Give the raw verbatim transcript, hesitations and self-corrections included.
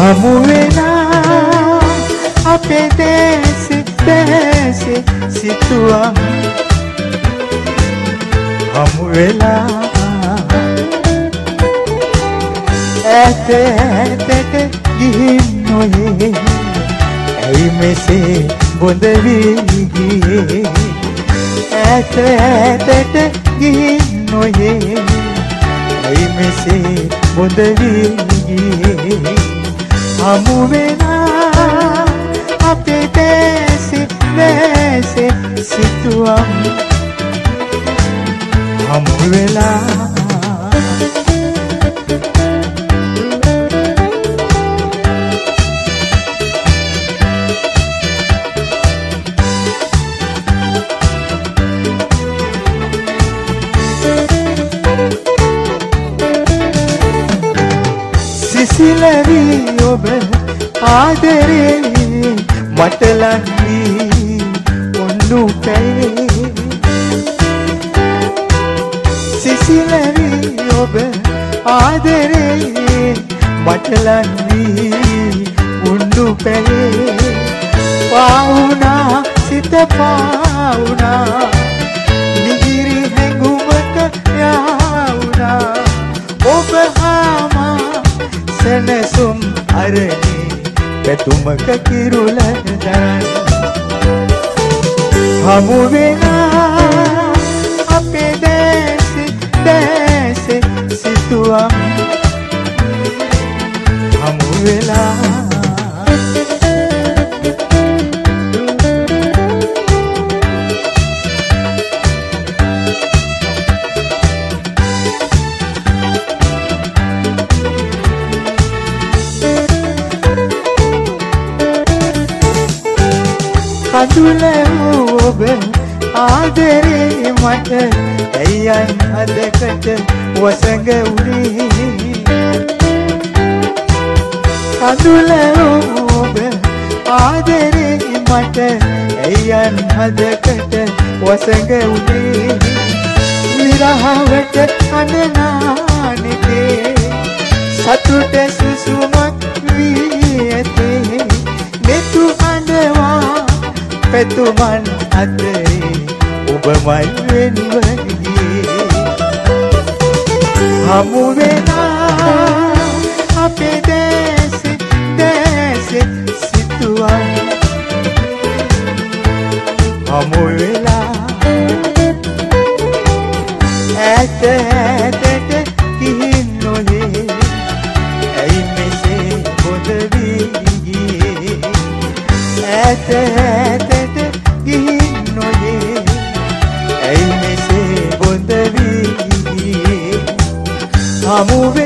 හමු වෙනා අපේ දේශේ දේශේ සිතුවම් හමු වෙලා ඇත ඇතට ගිහින් නොයේ ඇයි මෙසේ බොඳ වී ගියේ ඇත ඇතට ගිහින් නොයේ ඇයි මෙසේ බොඳ වී ගියේ හමු වෙනා අපේ දේශේ දේශේ සිතුවම් හමු වෙලා සිසිලවි ඔබ ආදරේ මට ලංවී ඔන්නු පැයේ සිසිලවි ඔබ ආදරේ මට ලංවී ඔන්නු පැයේ පාවුනා සිත පාවුනා මිහිරි හැඟුමක යාවුනා ඔබ හාමා සනසුම් අරණි පැතුමක කිරුල දරන් හමු වෙනා අපේ දේශේ දේශේ සිතුවම් හමු වෙලා කඳුල ඔබ ආදරේ මට ඇයන් හදකට වසඟ උනේ කඳුල ඔබ ආදරේ මට ඇයන් හදකට වසඟ උනේ විරහවට අනනානිතේ සතුට සුසුමක් වී ඇතේ මෙතු අඬවා පැතුමන් අතරේ ඔබමයි වෙන්ව ගියේ හමු වෙනා අපේ දේශේ දේශේ සිතුවම් හමු වෙලා ඇත ඇතට ගිහින් නොයේ ඇයි මෙසේ බොඳ වී ගියේ ඇත ඇතට ගිහින් නොයේ ඇයි මෙසේ බොඳ වී ගියේ හමු